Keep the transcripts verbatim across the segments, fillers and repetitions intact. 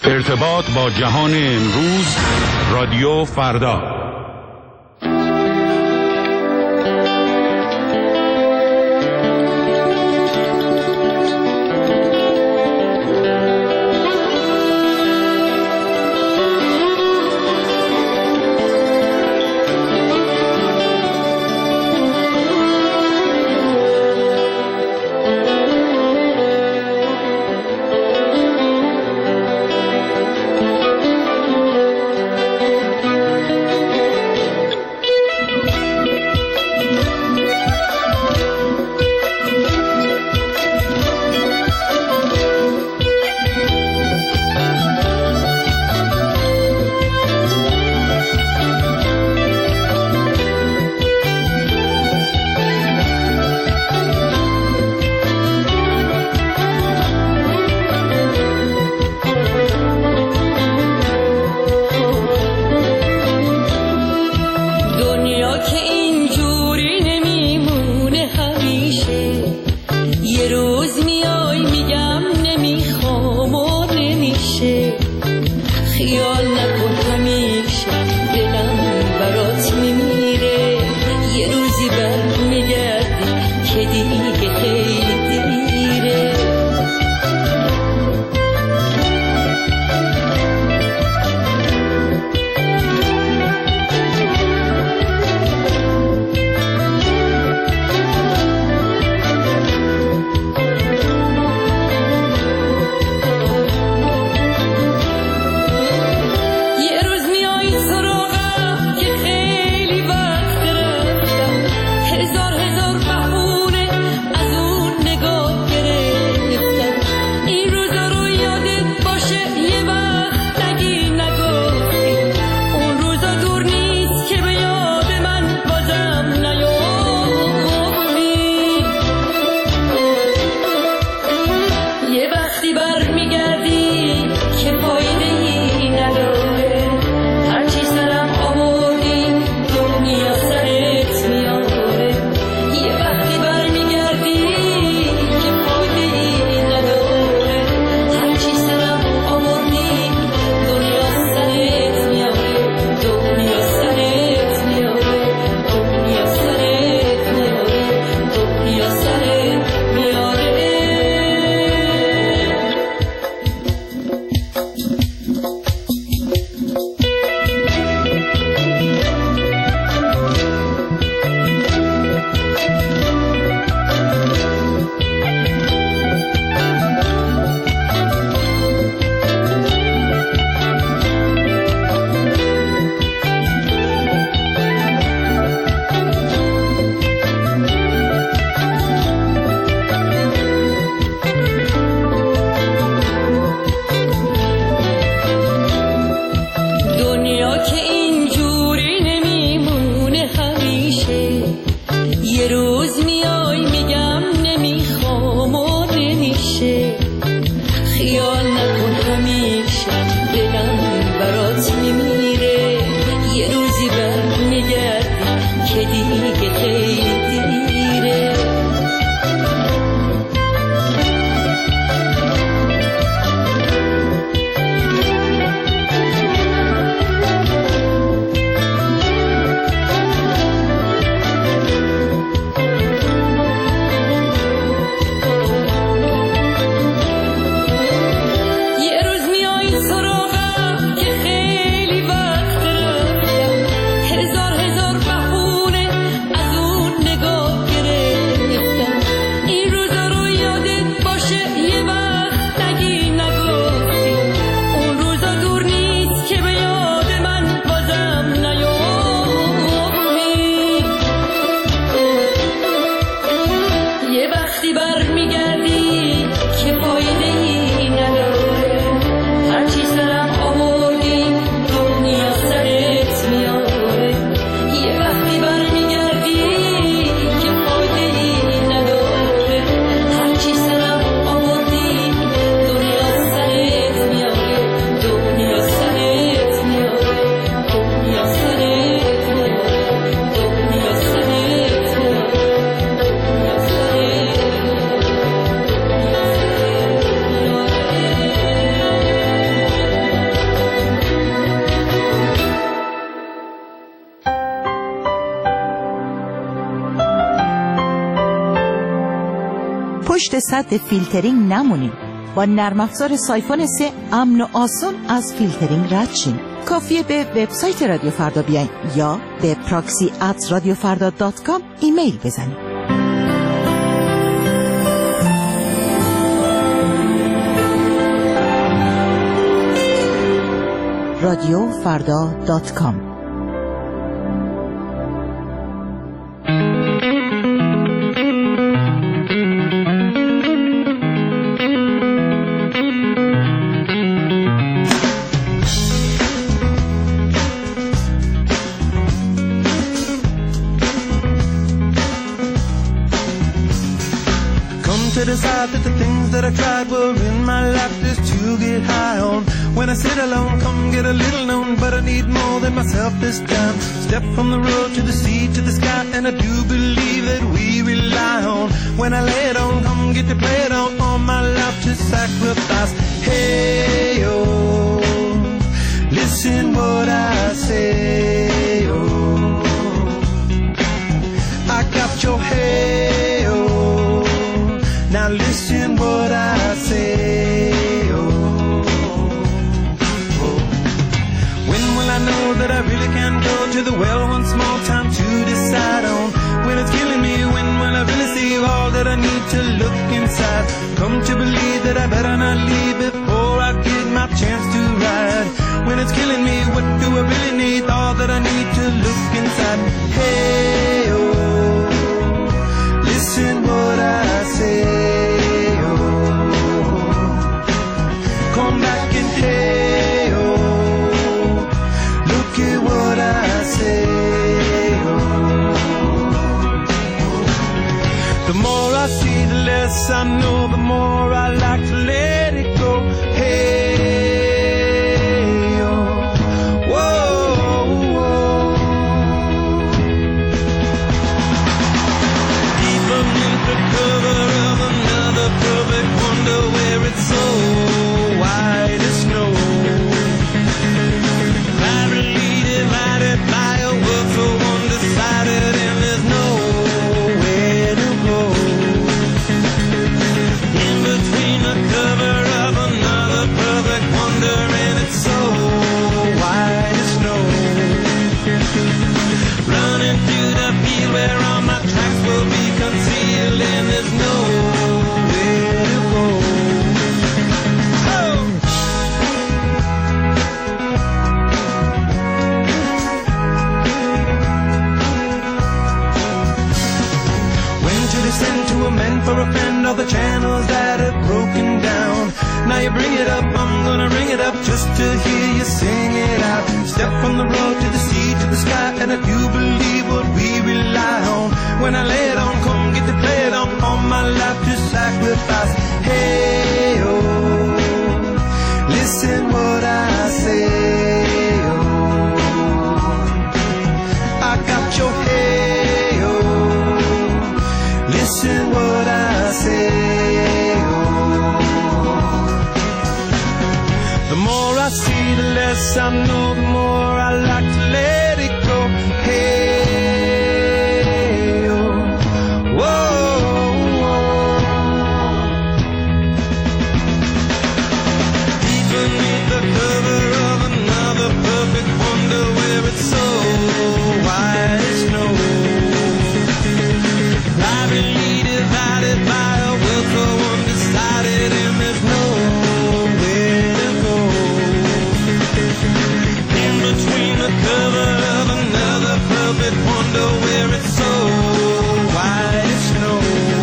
ارتباط با جهان امروز، رادیو فردا. یه روز میای سراغ پشت سد فیلترینگ نمونیم. با نرم افزار سایفون سه امن و آسان از فیلترینگ رد شیم. کافیه به وبسایت رادیو فردا بیاین یا به پراکسی ات رادیو فردا دات کام ایمیل بزنید. رادیو فردا دات کام. Decide that the things that I tried were in my life just to get high on. When I sit alone, come get a little known, but I need more than myself this time. Step from the road to the sea to the sky, and I do believe that we rely on. When I lay it on, come get to play it on, all my life to sacrifice. Hey, oh, listen what I say, oh, I got your hey, oh. Now listen what I say, oh, oh. When will I know that I really can go to the well one small time to decide on? When it's killing me, when will I really see all that I need to look inside? Come to believe that I better not leave before I get my chance to ride. When it's killing me, what do I really need? All that I need to look inside. Hey, oh, listen what I say. Come back and hey, oh, look at what I say, oh. The more I see, the less I know, the more I like to let it go. Hey, oh, whoa, whoa. Deep beneath the cover of another perfect wonder where it's so white as snow, privately divided by a world so undecided, and there's nowhere to go. In between the cover of another perfect wonder, and it's so white as snow, running through the field where all my tracks will be concealed, and there's nowhere to go. Send to a man for a friend all the channels that have broken down. Now you bring it up, I'm gonna ring it up just to hear you sing it out. Step from the road to the sea to the sky, and I do believe what we rely on. When I lay it on, come get to play it on, all my life to sacrifice. Hey, oh, listen what I say, oh, I got your hey, oh, listen what I say, oh. The more I see, the less I know, the more I like to let it go. Hey, oh, whoa, whoa. Deep beneath the cover of another perfect wonder where it's so white as snow, privately divided by a world so undecided, and there's nowhere to go. In between the cover of another perfect wonder where it's so white as snow,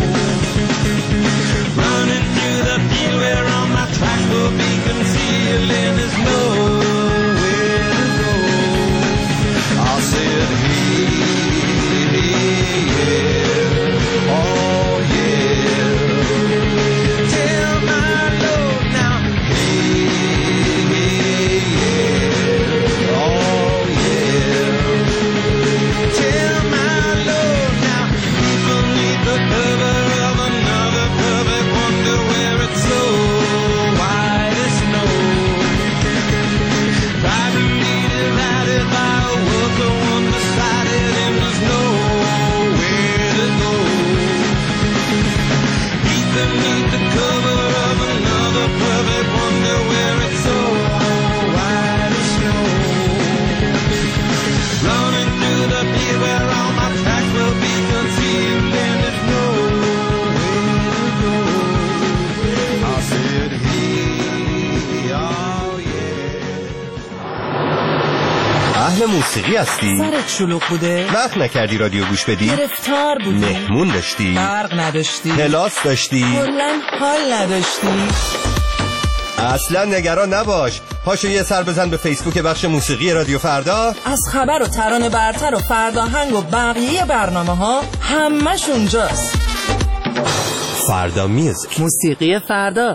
running through the field where all my tracks will be concealed, and there's nowhere to go. I said, hey, hey, yeah. Oh yeah, tell my Lord now, hey, hey, yeah. Oh yeah, tell my Lord now, beneath the cover of another perfect wonder where it's so white as snow, wonder where it's so white as snow. Running through the field where all my tracks will be concealed, and there's nowhere to go. I said, hey, oh yeah. اهل موسیقی هستی؟ سرت شلوغ بوده؟ وقت نکردی رادیو گوش بدی؟ گرفتار بودی؟ مهمون داشتی؟ برق نداشتی؟ کلاس داشتی؟ کلاً حال نداشتی؟ اصلا نگران نباش، پاشو یه سر بزن به فیسبوک بخش موسیقی رادیو فردا. از خبر و ترانه برتر و فرداهنگ و بقیه برنامه ها همش اونجاست. فردا میوزیک، موسیقی فردا.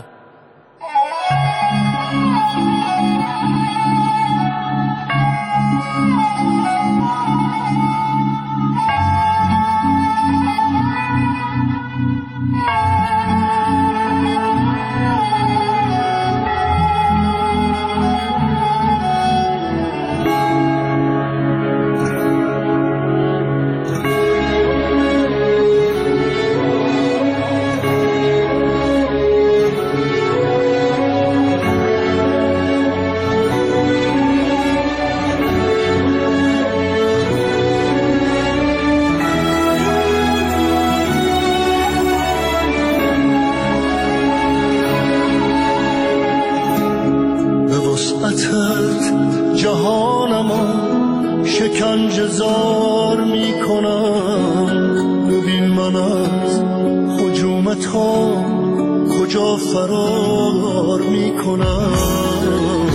شکنجه زار می کنم. ببین من از هجوم تو کجا فرار می کنم.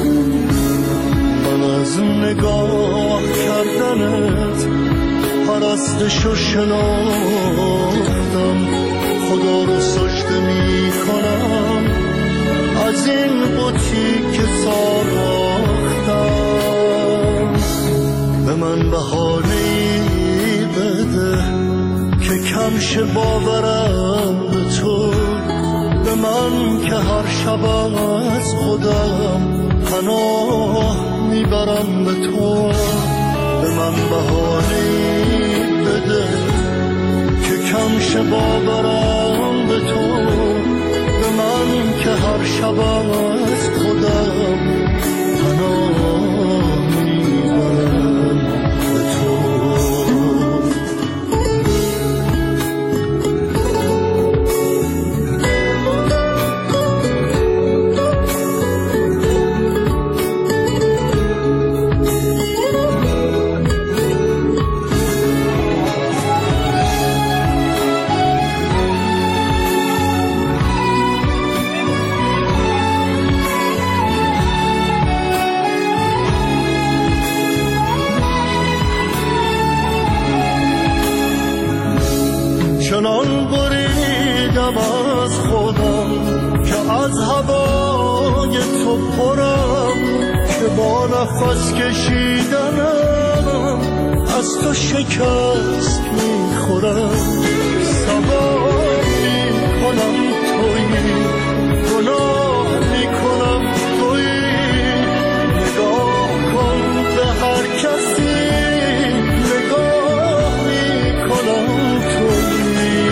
من از نگاه کردنت پرستش و شناختم. خدا رو سجده می کنم از این بوتی که ساختم. به من بهانه‌ای بده که کم شه باورم به تو. به من که هر شب از خودم پناه میبرم به تو. به من بهانه‌ای بده که کم شه باورم به تو. به من که هر شب از خودم پناه میبرم به تو. چنان بریدم از خودم که از هوای تو پرم، که با نفس کشیدنم از تو شکست میخورم. سوار میکنم تویی، گناه میکنم تویی. نگاه کن به هر کسی، نگاه میکنم تویی.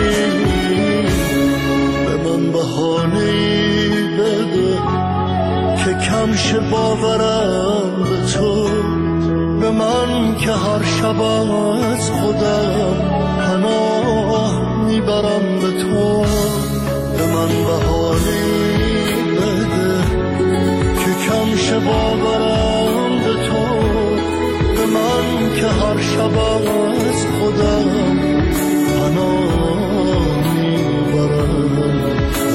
بهانه‌ای بده که کم شه باورم به تو. به من که هر شب از خودم پناه میبرم به تو. به من بهانه‌ای بده که کم شه باورم به تو. به من که هر شب از خودم پناه میبرم.